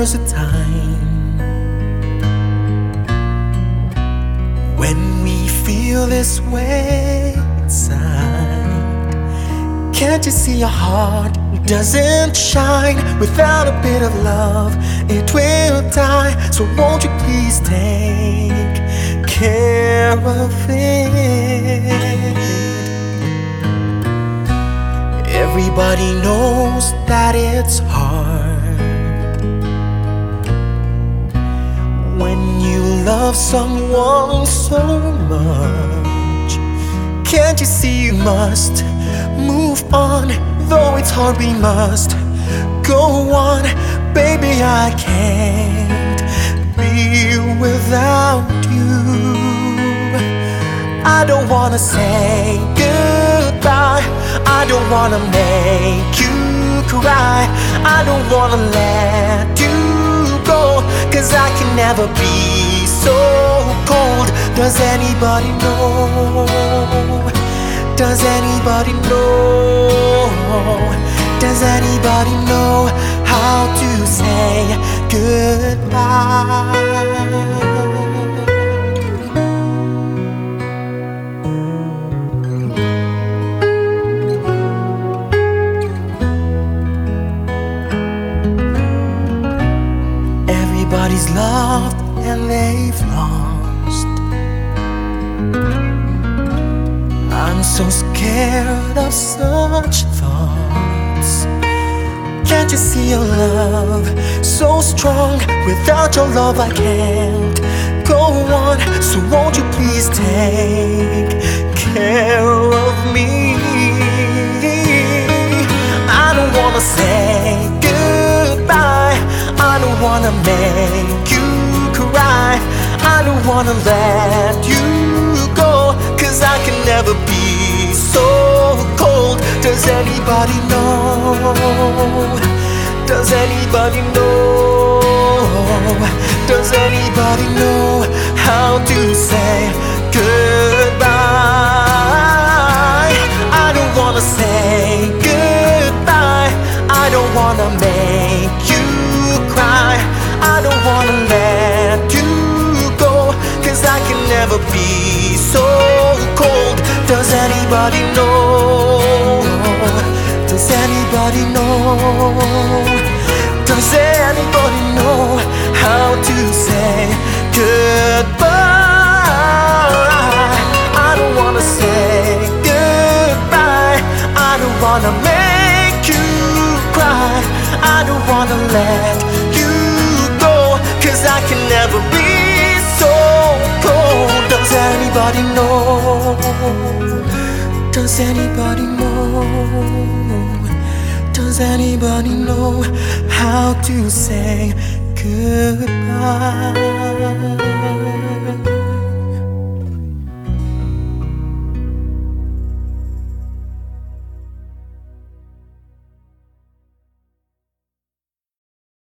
there's a time when we feel this way inside. Can't you see your heart doesn't shine without a bit of love? It will die. So won't you please take care of it? Everybody knows that it's hard when you love someone so much. Can't you see you must move on? Though it's hard, we must go on. Baby, I can't be without you. I don't wanna say goodbye. I don't wanna make you cry. I don't wanna let you go, 'cause I can never be so cold. Does anybody know? Does anybody know? Does anybody know how to say goodbye? Everybody's loved and they've lost. I'm so scared of such thoughts. Can't you see your love so strong? Without your love I can't go on. So won't you please take care of me? I don't wanna say goodbye. I don't wanna make you cry. I don't wanna let you go, 'cause I can never be so cold. Does anybody know? Does anybody know? Does anybody know how to say goodbye? I don't wanna say goodbye. I don't wanna make you cry. I don't wanna let you go, 'cause I can never be so cold. Does anybody know? Does anybody know? Does anybody know how to say goodbye? I don't wanna say goodbye. I don't wanna make you cry. I don't wanna let you go, 'cause I can never be so cold. Does anybody know? Does anybody know? Does anybody know how to say goodbye?